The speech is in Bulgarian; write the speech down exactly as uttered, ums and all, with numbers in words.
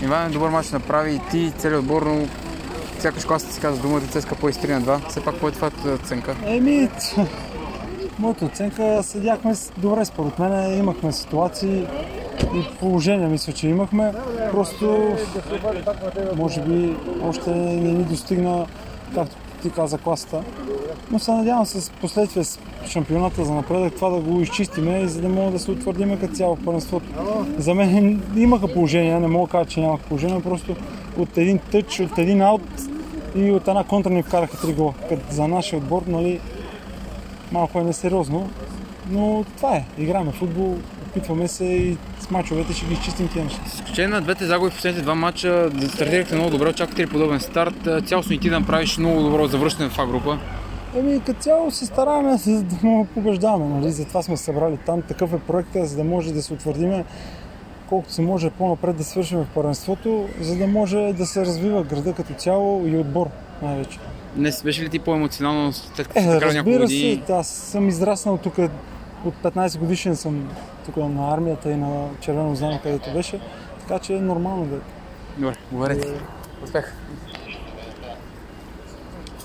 Иван добър мач направи и ти целият отбор, но сякаш когато си казва думата ЦСКА по три на два. Все пак, какво е твоята оценка? Еми, моята оценка, седяхме добре според мен, имахме ситуации и положения, мисля, че имахме. Просто, може би, още не ни достигна, както ти каза, класата. Но се надявам с последствие с шампионата за напредък това да го изчистиме и за да мога да се утвърдиме като цяло в първенството. За мен имаха положения, не мога да кажа, че нямаха положения, просто от един тъч, от един аут и от една контра ни вкараха три гола. Като за нашия отбор, нали, малко е несериозно, но това е. Играме футбол, опитваме се и с мачовете ще ги изчистим тия неща. С изключение на двете загуби в последните два мача, да стартирахте много добре, очаквате ли подобен старт? Цялостно и ти да направиш много добро завръщане в А група? Еми, като цяло се стараем за да му побеждаваме, нали? Затова сме събрали там. Такъв е проектът, за да може да се утвърдиме колкото се може по-напред да свършим в първенството, за да може да се развива града като цяло и отбор най-вече. Днес беше ли ти по-емоционално след като Е, си така няколко години? Разбира се, аз съм израснал тук, от петнайсет годишен съм тук на армията и на Червено знаме където беше, така че е нормално да е. Добре, благодаря ти. Успех!